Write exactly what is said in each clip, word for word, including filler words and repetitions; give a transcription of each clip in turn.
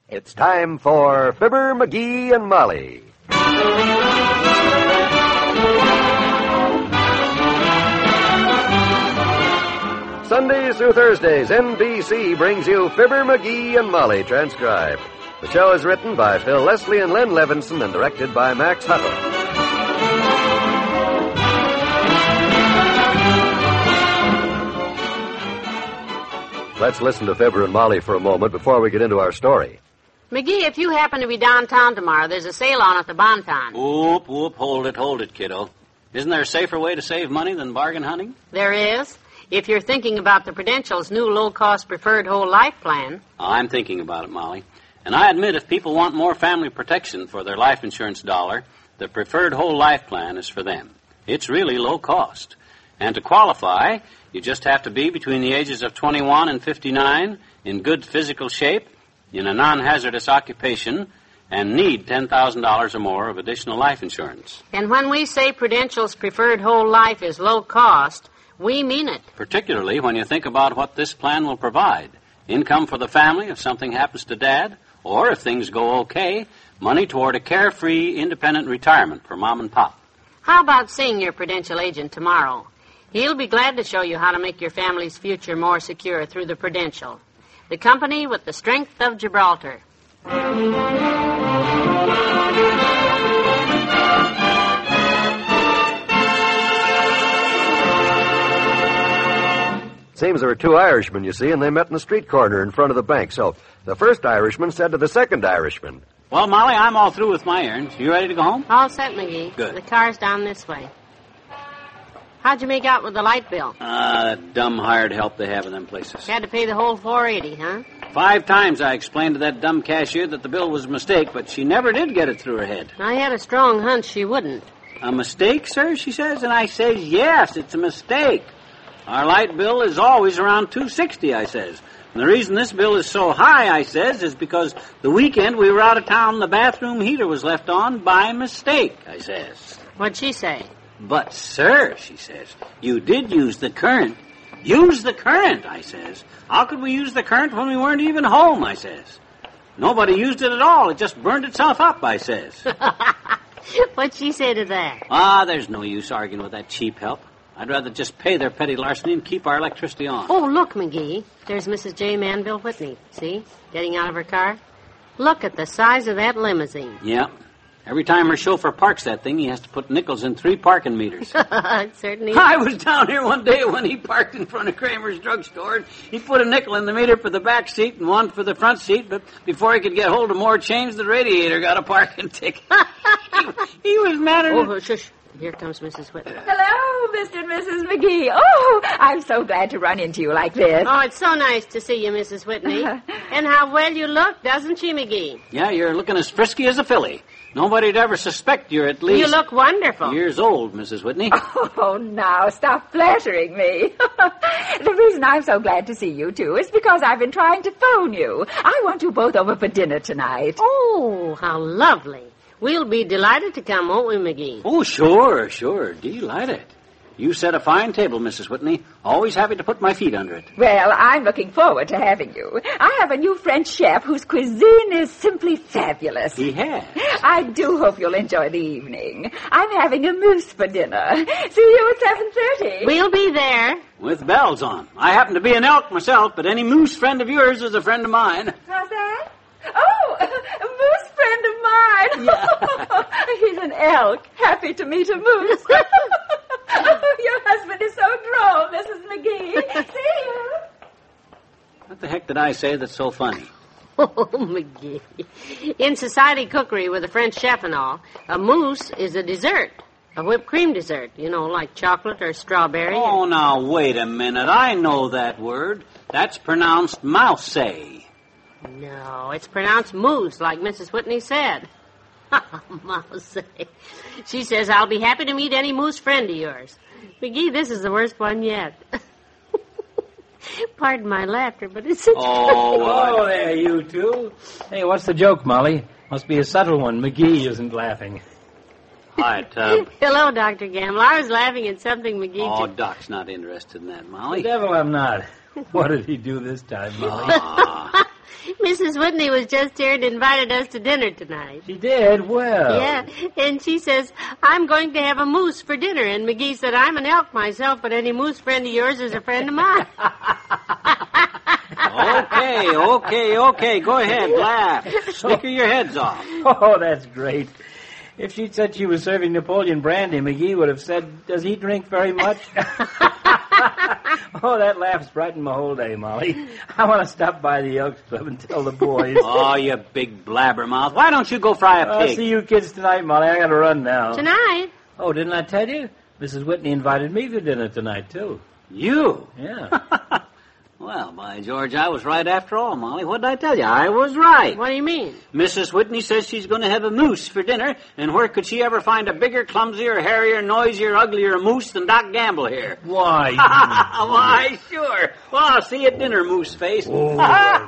It's time for Fibber, McGee, and Molly. Sundays through Thursdays, N B C brings you Fibber, McGee, and Molly transcribed. The show is written by Phil Leslie and Len Levinson and directed by Max Hutto. Let's listen to Fibber and Molly for a moment before we get into our story. McGee, if you happen to be downtown tomorrow, there's a sale on at the Bonton. Whoop, whoop, hold it, hold it, kiddo. Isn't there a safer way to save money than bargain hunting? There is. If you're thinking about the Prudential's new low-cost preferred whole life plan. I'm thinking about it, Molly. And I admit if people want more family protection for their life insurance dollar, the preferred whole life plan is for them. It's really low cost. And to qualify, you just have to be between the ages of twenty-one and fifty-nine, in good physical shape, in a non-hazardous occupation, and need ten thousand dollars or more of additional life insurance. And when we say Prudential's preferred whole life is low cost, we mean it. Particularly when you think about what this plan will provide. Income for the family if something happens to Dad, or if things go okay, money toward a carefree, independent retirement for Mom and Pop. How about seeing your Prudential agent tomorrow? He'll be glad to show you how to make your family's future more secure through the Prudential, the company with the strength of Gibraltar. Seems there were two Irishmen, you see, and they met in the street corner in front of the bank. So the first Irishman said to the second Irishman, "Well, Molly, I'm all through with my errands. You ready to go home?" All set, McGee. Good. The car's down this way. How'd you make out with the light bill? Ah, that dumb hired help they have in them places. You had to pay the whole four eighty, huh? Five times I explained to that dumb cashier that the bill was a mistake, but she never did get it through her head. I had a strong hunch she wouldn't. "A mistake, sir?" she says, and I says, "Yes, it's a mistake. Our light bill is always around two sixty, I says. And the reason this bill is so high, I says, is because the weekend we were out of town and the bathroom heater was left on by mistake, I says. What'd she say? "But, sir," she says, "you did use the current." "Use the current," I says. "How could we use the current when we weren't even home," I says. "Nobody used it at all. It just burned itself up," I says. What'd she say to that? Ah, there's no use arguing with that cheap help. I'd rather just pay their petty larceny and keep our electricity on. Oh, look, McGee. There's Missus J. Manville Whitney. See? Getting out of her car. Look at the size of that limousine. Yeah. Every time her chauffeur parks that thing, he has to put nickels in three parking meters. It certainly is. I was down here one day when he parked in front of Kramer's drugstore. He put a nickel in the meter for the back seat and one for the front seat, but before he could get hold of more change, the radiator got a parking ticket. he, he was mad at Oh, it. shush. Here comes Missus Whitney. Hello, Mister and Missus McGee. Oh, I'm so glad to run into you like this. Oh, it's so nice to see you, Missus Whitney. And how well you look, doesn't she, McGee? Yeah, you're looking as frisky as a filly. Nobody'd ever suspect you're at least... You look wonderful. Years old, Missus Whitney. Oh, now, stop flattering me. The reason I'm so glad to see you, too, is because I've been trying to phone you. I want you both over for dinner tonight. Oh, how lovely. We'll be delighted to come, won't we, McGee? Oh, sure, sure. Delighted. You set a fine table, Missus Whitney. Always happy to put my feet under it. Well, I'm looking forward to having you. I have a new French chef whose cuisine is simply fabulous. He has. I do hope you'll enjoy the evening. I'm having a moose for dinner. See you at seven thirty. We'll be there. With bells on. I happen to be an elk myself, but any moose friend of yours is a friend of mine. How's that? Oh, a moose friend of mine. Yeah. He's an elk. Happy to meet a moose. Oh, your husband is so droll, Missus McGee. See you. What the heck did I say that's so funny? Oh, McGee. In society cookery with a French chef and all, a mousse is a dessert. A whipped cream dessert, you know, like chocolate or strawberry. Oh, now, wait a minute. I know that word. That's pronounced mouse. No, it's pronounced mousse, like Missus Whitney said. Mouse. She says, I'll be happy to meet any moose friend of yours. McGee, this is the worst one yet. Pardon my laughter, but it's... Oh, oh, there, you two. Hey, what's the joke, Molly? Must be a subtle one. McGee isn't laughing. Hi, Tub. Hello, Doctor Gamble. I was laughing at something McGee... Oh, did. Doc's not interested in that, Molly. The devil I'm not. What did he do this time, Molly? Ah, Missus Whitney was just here and invited us to dinner tonight. She did? Well. Yeah, and she says, I'm going to have a moose for dinner. And McGee said, I'm an elk myself, but any moose friend of yours is a friend of mine. Okay, okay, okay. Go ahead, laugh. Snicker your heads off. Oh, that's great. If she'd said she was serving Napoleon brandy, McGee would have said, does he drink very much? Oh, that laugh's brightened my whole day, Molly. I want to stop by the Elks Club and tell the boys. Oh, you big blabbermouth. Why don't you go fry a I'll pig? see you kids tonight, Molly. I got to run now. Tonight? Oh, didn't I tell you? Missus Whitney invited me for dinner tonight, too. You? Yeah. Well, by George, I was right after all, Molly. What did I tell you? I was right. What do you mean? Missus Whitney says she's going to have a moose for dinner, and where could she ever find a bigger, clumsier, hairier, noisier, uglier moose than Doc Gamble here? Why? Why, sure. Well, I'll see you at dinner, moose face. Oh,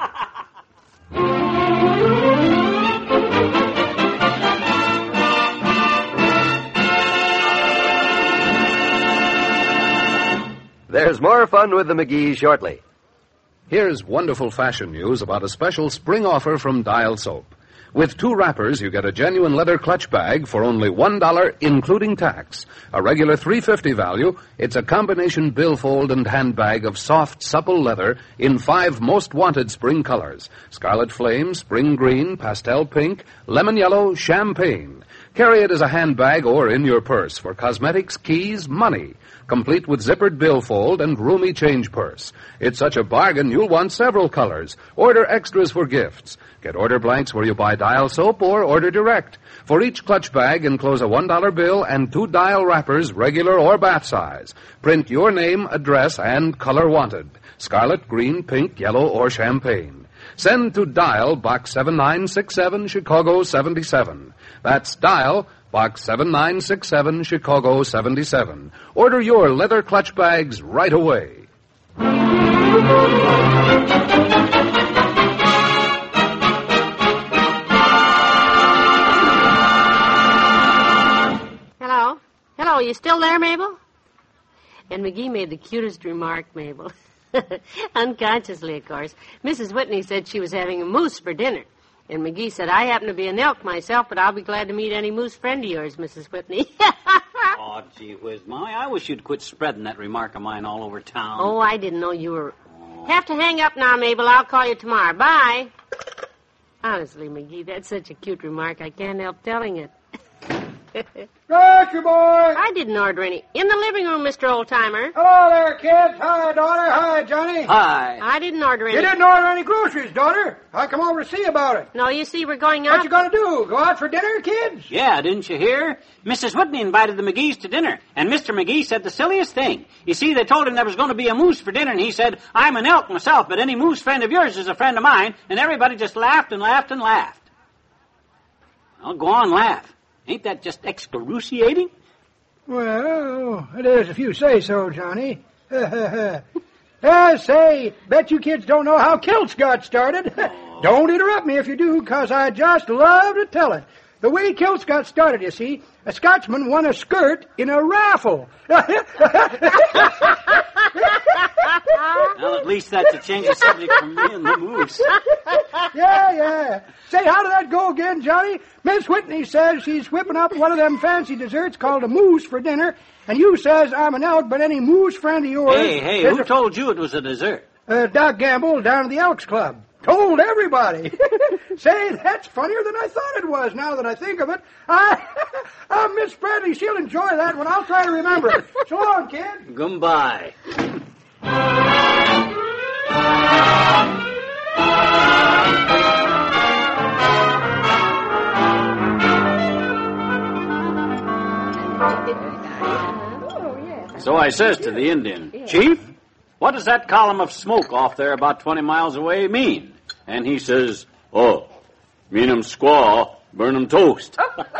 There's more fun with the McGees shortly. Here's wonderful fashion news about a special spring offer from Dial Soap. With two wrappers, you get a genuine leather clutch bag for only one dollar, including tax. A regular three dollars and fifty cents value, it's a combination billfold and handbag of soft, supple leather in five most wanted spring colors: scarlet flame, spring green, pastel pink, lemon yellow, champagne. Carry it as a handbag or in your purse for cosmetics, keys, money, complete with zippered billfold and roomy change purse. It's such a bargain you'll want several colors. Order extras for gifts. Get order blanks where you buy Dial Soap or order direct. For each clutch bag, enclose a one dollar bill and two Dial wrappers, regular or bath size. Print your name, address, and color wanted: scarlet, green, pink, yellow, or champagne. Send to Dial, Box seven nine six seven, Chicago seventy-seven. That's Dial, Box seven nine six seven, Chicago seventy-seven. Order your leather clutch bags right away. Hello? Hello, you still there, Mabel? And McGee made the cutest remark, Mabel. Unconsciously, of course. Missus Whitney said she was having a moose for dinner. And McGee said, I happen to be an elk myself, but I'll be glad to meet any moose friend of yours, Missus Whitney. Oh, gee whiz, Molly, I wish you'd quit spreading that remark of mine all over town. Oh, I didn't know you were... Oh. Have to hang up now, Mabel. I'll call you tomorrow. Bye. Honestly, McGee, that's such a cute remark, I can't help telling it. Roger, boy. I didn't order any. In the living room, Mister Oldtimer. Hello there, kids. Hi, daughter. Hi, Johnny. Hi. I didn't order any. You didn't order any groceries, daughter. I come over to see about it. No, you see, we're going out. What you gonna do? Go out for dinner, kids? Yeah, didn't you hear? Missus Whitney invited the McGees to dinner, and Mister McGee said the silliest thing. You see, they told him there was going to be a moose for dinner, and he said, I'm an elk myself, but any moose friend of yours is a friend of mine, and everybody just laughed and laughed and laughed. Well, go on, laugh. Ain't that just excruciating? Well, it is if you say so, Johnny. Uh, say, bet you kids don't know how kilts got started. Don't interrupt me if you do, because I just love to tell it. The way kilts got started, you see, a Scotsman won a skirt in a raffle. Well, at least that's a change of subject from me and the moose. Yeah, yeah. Say, how did that go again, Johnny? Miss Whitney says she's whipping up one of them fancy desserts called a moose for dinner, and you says I'm an elk, but any moose friend of yours... Hey, hey, who a... told you it was a dessert? Uh, Doc Gamble down at the Elks Club. Told everybody. Say, that's funnier than I thought it was, now that I think of it. I, uh, Miss Bradley, she'll enjoy that one. I'll try to remember it. So long, kid. Goodbye. So I says to the Indian, Chief, what does that column of smoke off there about twenty miles away mean? And he says, oh, mean 'em squaw, burn 'em toast.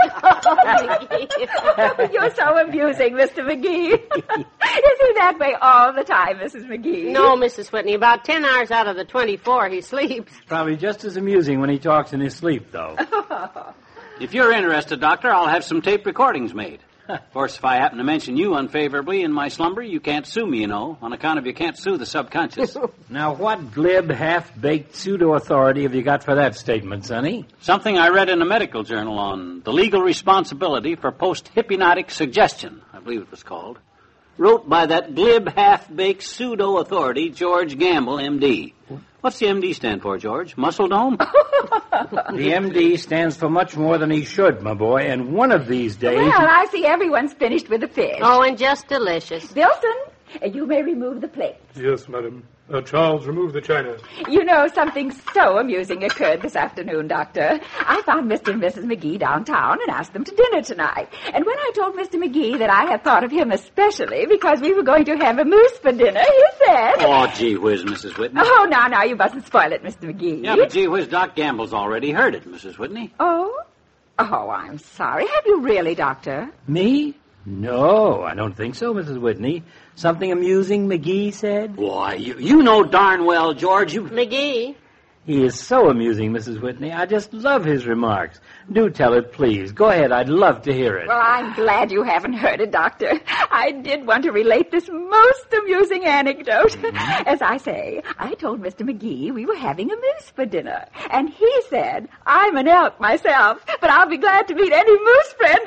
You're so amusing, Mister McGee. Is he that way all the time, Missus McGee? No, Missus Whitney. About ten hours out of the twenty-four, he sleeps. Probably just as amusing when he talks in his sleep, though. If you're interested, Doctor, I'll have some tape recordings made. Of course, if I happen to mention you unfavorably in my slumber, you can't sue me, you know, on account of you can't sue the subconscious. Now, what glib, half-baked pseudo-authority have you got for that statement, Sonny? Something I read in a medical journal on the legal responsibility for post-hypnotic suggestion, I believe it was called. Wrote by that glib, half-baked pseudo-authority, George Gamble, M D. What's the M D stand for, George? Muscle Dome? The M D stands for much more than he should, my boy, and one of these days... Well, I see everyone's finished with the fish. Oh, and just delicious. Wilson, you may remove the plate. Yes, madam. Uh, Charles, remove the china. You know, something so amusing occurred this afternoon, Doctor. I found Mister and Missus McGee downtown and asked them to dinner tonight. And when I told Mister McGee that I had thought of him especially because we were going to have a moose for dinner, he said... Oh, gee whiz, Missus Whitney. Oh, now, now, you mustn't spoil it, Mister McGee. Yeah, but gee whiz, Doc Gamble's already heard it, Missus Whitney. Oh? Oh, I'm sorry. Have you really, Doctor? Me? No, I don't think so, Missus Whitney. Something amusing, McGee said? Why, you, you know darn well, George, you... McGee. He is so amusing, Missus Whitney. I just love his remarks. Do tell it, please. Go ahead. I'd love to hear it. Well, I'm glad you haven't heard it, Doctor. I did want to relate this most amusing anecdote. Mm-hmm. As I say, I told Mister McGee we were having a moose for dinner. And he said, I'm an elk myself, but I'll be glad to meet any moose friend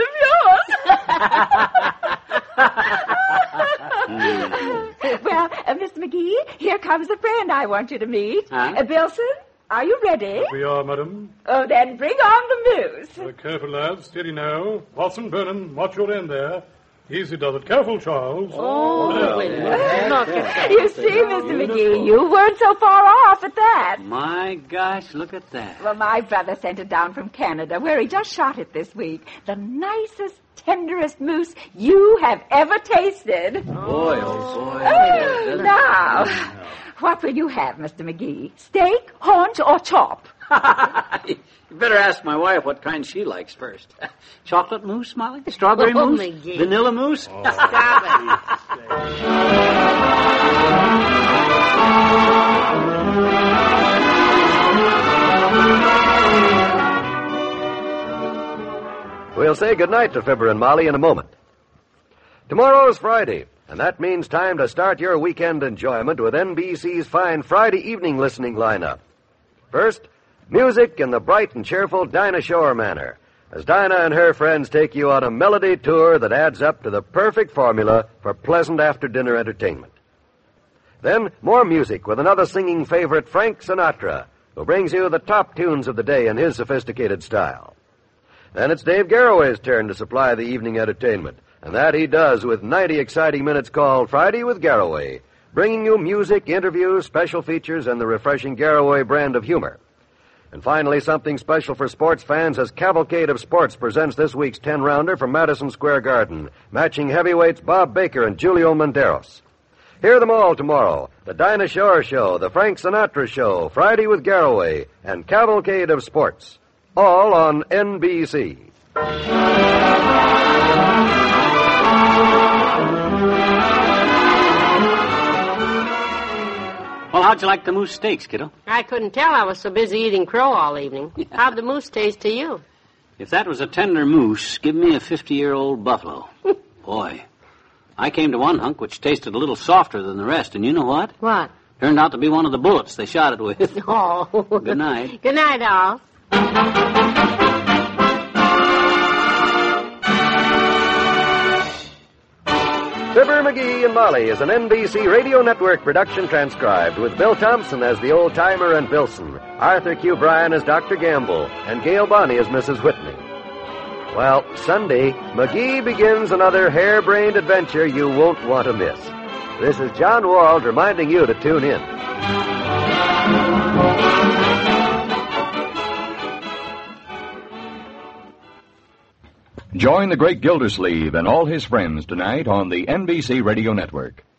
of yours. Well, uh, Mister McGee, here comes a friend I want you to meet. Huh? Uh, Bilson, are you ready? We are, madam. Oh, then bring on the moose. Uh, careful, lads. Steady now. Watson, Vernon, watch your end there. Easy does it. Careful, Charles. Oh, There. wait a minute. Look at that. You see, Mister McGee, you weren't so far off at that. My gosh, look at that. Well, my brother sent it down from Canada, where he just shot it this week. The nicest, tenderest moose you have ever tasted. Boy, oh boy. Oh, now, what will you have, Mister McGee? Steak, haunch, or chop? You better ask my wife what kind she likes first. Chocolate mousse, Molly? Strawberry Oh, mousse? McGee. Vanilla mousse? Stop We'll say goodnight to Fibber and Molly in a moment. Tomorrow's Friday, and that means time to start your weekend enjoyment with N B C's fine Friday evening listening lineup. First, music in the bright and cheerful Dinah Shore manner, as Dinah and her friends take you on a melody tour that adds up to the perfect formula for pleasant after-dinner entertainment. Then, more music with another singing favorite, Frank Sinatra, who brings you the top tunes of the day in his sophisticated style. Then it's Dave Garroway's turn to supply the evening entertainment, and that he does with ninety exciting minutes called Friday with Garroway, bringing you music, interviews, special features, and the refreshing Garroway brand of humor. And finally, something special for sports fans as Cavalcade of Sports presents this week's ten-rounder from Madison Square Garden, matching heavyweights Bob Baker and Julio Monteros. Hear them all tomorrow. The Dinah Shore Show, the Frank Sinatra Show, Friday with Garroway, and Cavalcade of Sports. All on N B C. Well, how'd you like the moose steaks, kiddo? I couldn't tell. I was so busy eating crow all evening. How'd the moose taste to you? If that was a tender moose, give me a fifty-year-old buffalo. Boy, I came to one hunk which tasted a little softer than the rest, and you know what? What? Turned out to be one of the bullets they shot it with. Oh. Good night. Good night, all. Fibber, McGee, and Molly is an N B C Radio Network production transcribed with Bill Thompson as the old-timer and Wilson, Arthur Q. Bryan as Doctor Gamble, and Gail Bonney as Missus Whitney. Well, Sunday, McGee begins another harebrained adventure you won't want to miss. This is John Wald reminding you to tune in. Join the great Gildersleeve and all his friends tonight on the N B C Radio Network.